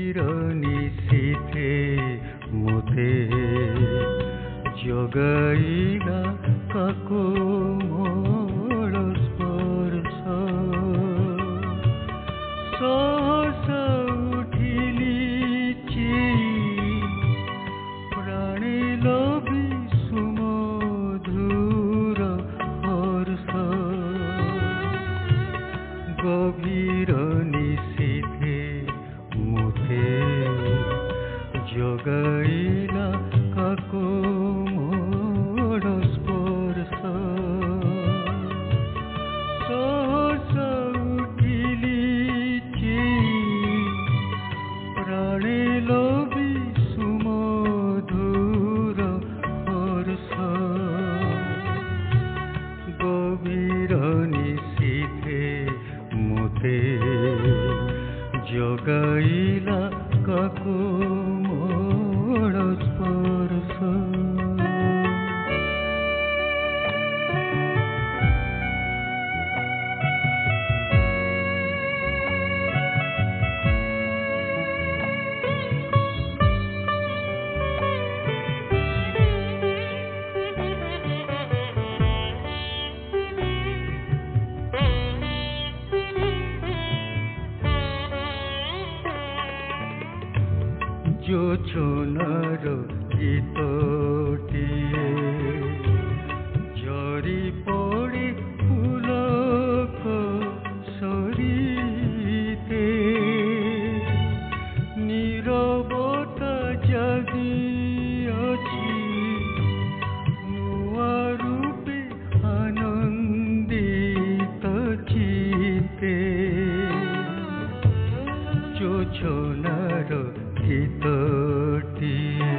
নিশীথে মতে জগাইলা কাকো মোর স্পর্শ সহসা উঠিলি প্রাণে লবি সুমধুর হর্ষ গভীর নিশীথে মতে জগাইলা কাকো মোর স্পর্শ সহসা উঠিলি প্রাণে লবি সুমধুর হর্ষ গভীর নিশীথে মতে জগাইলা কাকো মোর স্পর্শ যোছনার গীতটিয়ে ঝরি পড়ে পুলক সরিতে নীরবতা জাগিয়াছি নূয়া রূপে আনন্দিত চিতে যোছনার গীতটিয়ে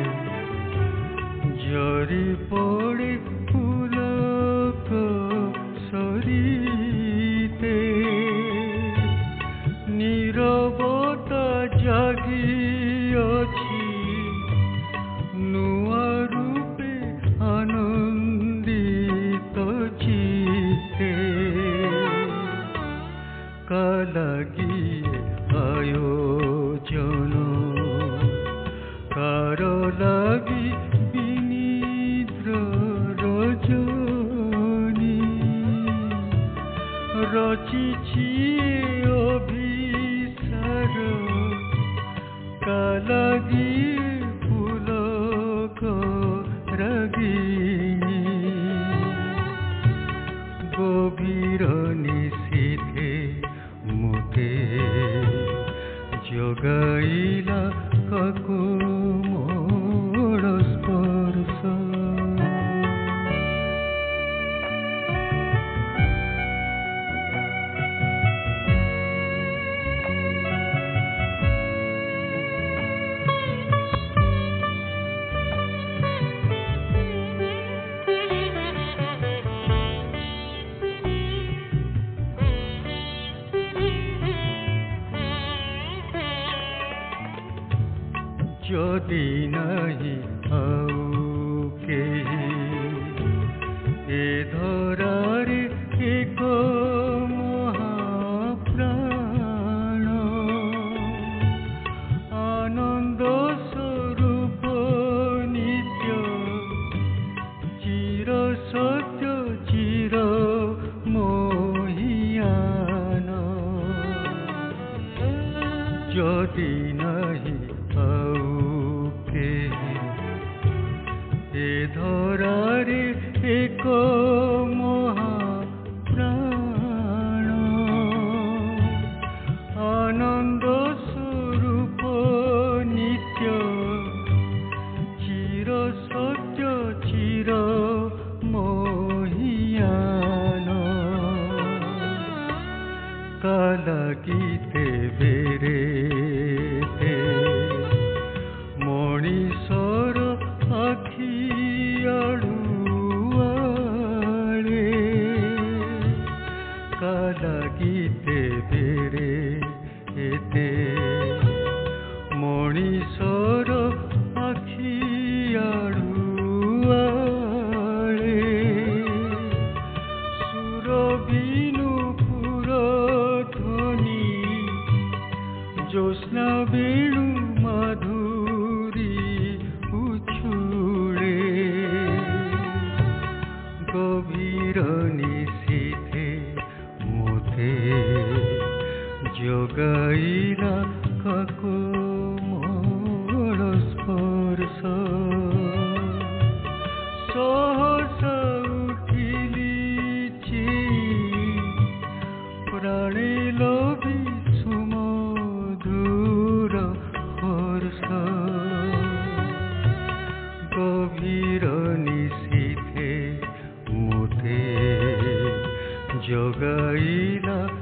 ঝরি পড়ে পুলক সরিতে নীরবতা জাগিয়াছি নূয়া রূপে আনন্দিত চিতে কালাগিয়ে আয়োজন কার লাগি বিনিদ্র রজনী রচিছি অভিসার কালাগি পুলক রাগিনী গভীর নিশীথে মতে জগাইলা কাকো মোর স্পর্শ যদি নাহি আউ কেহি এ ধরারে এক মহাপ্রাণ আনন্দ স্বরূপ নিত্য চির সত্য চির মহিয়ান যদি নাহি এ ধরারে এক মহাপ্রাণ আনন্দ স্বরূপ নিত্য চির সত্য চির মহিয়ান কালাগিতে বেরে মଣିষর আখি আড়ুয়ালে কালাগিতে বেরে এতে মଣିষর আখি আড়ুয়ালে সুরবিনু পুর ধ্বনি জ্যোৎস্না বেণু গভীর নিশীথে মোতে জগাইলা